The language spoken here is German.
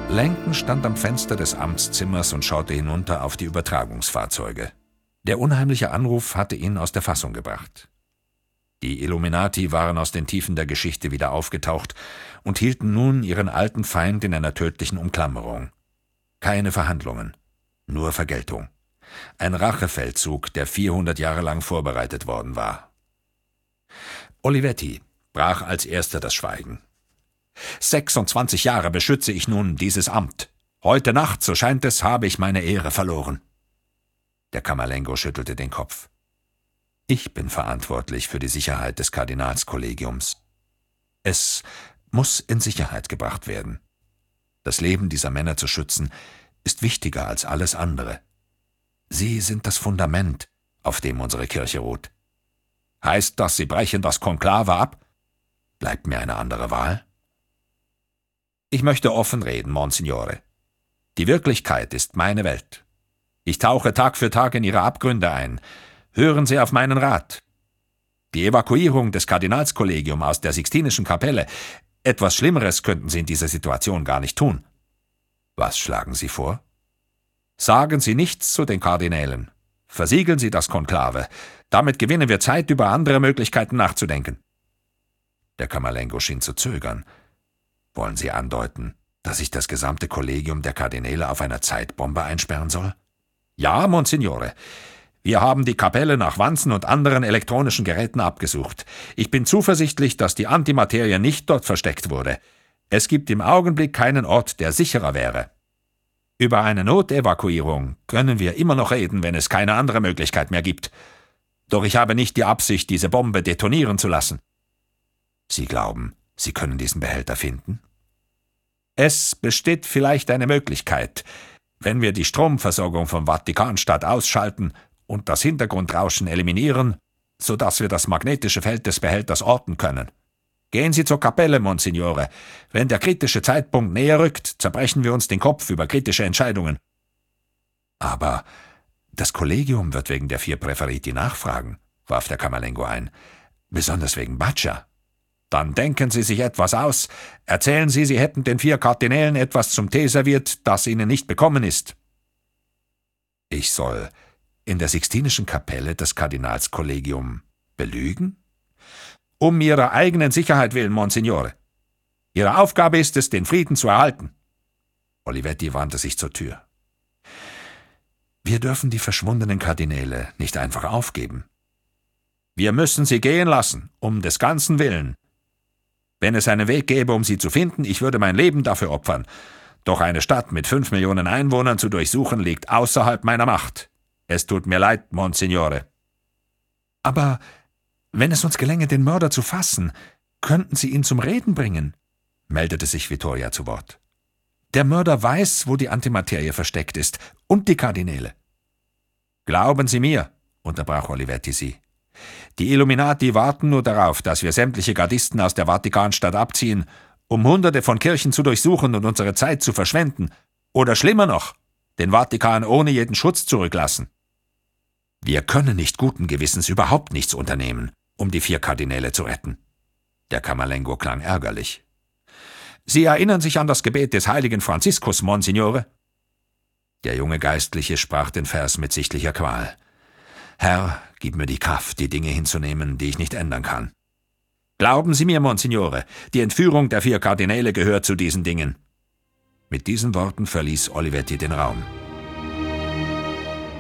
Langton stand am Fenster des Amtszimmers und schaute hinunter auf die Übertragungsfahrzeuge. Der unheimliche Anruf hatte ihn aus der Fassung gebracht. Die Illuminati waren aus den Tiefen der Geschichte wieder aufgetaucht und hielten nun ihren alten Feind in einer tödlichen Umklammerung. Keine Verhandlungen, nur Vergeltung. Ein Rachefeldzug, der 400 Jahre lang vorbereitet worden war. Olivetti brach als erster das Schweigen. 26 Jahre beschütze ich nun dieses Amt. Heute Nacht, so scheint es, habe ich meine Ehre verloren. Der Camerlengo schüttelte den Kopf. Ich bin verantwortlich für die Sicherheit des Kardinalskollegiums. Es muss in Sicherheit gebracht werden. Das Leben dieser Männer zu schützen, ist wichtiger als alles andere. Sie sind das Fundament, auf dem unsere Kirche ruht. Heißt das, Sie brechen das Konklave ab? Bleibt mir eine andere Wahl? Ich möchte offen reden, Monsignore. Die Wirklichkeit ist meine Welt. Ich tauche Tag für Tag in ihre Abgründe ein. Hören Sie auf meinen Rat. Die Evakuierung des Kardinalskollegiums aus der Sixtinischen Kapelle, etwas Schlimmeres könnten Sie in dieser Situation gar nicht tun. Was schlagen Sie vor? Sagen Sie nichts zu den Kardinälen. Versiegeln Sie das Konklave. Damit gewinnen wir Zeit, über andere Möglichkeiten nachzudenken. Der Camerlengo schien zu zögern. Wollen Sie andeuten, dass ich das gesamte Kollegium der Kardinäle auf einer Zeitbombe einsperren soll? Ja, Monsignore. Wir haben die Kapelle nach Wanzen und anderen elektronischen Geräten abgesucht. Ich bin zuversichtlich, dass die Antimaterie nicht dort versteckt wurde. Es gibt im Augenblick keinen Ort, der sicherer wäre. Über eine Notevakuierung können wir immer noch reden, wenn es keine andere Möglichkeit mehr gibt. Doch ich habe nicht die Absicht, diese Bombe detonieren zu lassen. Sie glauben, Sie können diesen Behälter finden? Es besteht vielleicht eine Möglichkeit, wenn wir die Stromversorgung vom Vatikanstadt ausschalten und das Hintergrundrauschen eliminieren, sodass wir das magnetische Feld des Behälters orten können. Gehen Sie zur Kapelle, Monsignore. Wenn der kritische Zeitpunkt näher rückt, zerbrechen wir uns den Kopf über kritische Entscheidungen. Aber das Kollegium wird wegen der 4 Präferiti nachfragen, warf der Camerlengo ein. Besonders wegen Baccia. Dann denken Sie sich etwas aus. Erzählen Sie, Sie hätten den 4 Kardinälen etwas zum Tee serviert, das ihnen nicht bekommen ist. Ich soll in der Sixtinischen Kapelle das Kardinalskollegium belügen? Um Ihrer eigenen Sicherheit willen, Monsignore. Ihre Aufgabe ist es, den Frieden zu erhalten. Olivetti wandte sich zur Tür. Wir dürfen die verschwundenen Kardinäle nicht einfach aufgeben. Wir müssen sie gehen lassen, um des Ganzen willen. Wenn es einen Weg gäbe, um sie zu finden, ich würde mein Leben dafür opfern. Doch eine Stadt mit 5 Millionen Einwohnern zu durchsuchen, liegt außerhalb meiner Macht. Es tut mir leid, Monsignore. Aber wenn es uns gelänge, den Mörder zu fassen, könnten Sie ihn zum Reden bringen, meldete sich Vittoria zu Wort. Der Mörder weiß, wo die Antimaterie versteckt ist, und die Kardinäle. Glauben Sie mir, unterbrach Olivetti sie. Die Illuminati warten nur darauf, dass wir sämtliche Gardisten aus der Vatikanstadt abziehen, um Hunderte von Kirchen zu durchsuchen und unsere Zeit zu verschwenden. Oder schlimmer noch, den Vatikan ohne jeden Schutz zurücklassen. Wir können nicht guten Gewissens überhaupt nichts unternehmen, um die 4 Kardinäle zu retten. Der Camerlengo klang ärgerlich. Sie erinnern sich an das Gebet des heiligen Franziskus, Monsignore? Der junge Geistliche sprach den Vers mit sichtlicher Qual. Herr, gib mir die Kraft, die Dinge hinzunehmen, die ich nicht ändern kann. Glauben Sie mir, Monsignore, die Entführung der 4 Kardinäle gehört zu diesen Dingen. Mit diesen Worten verließ Olivetti den Raum.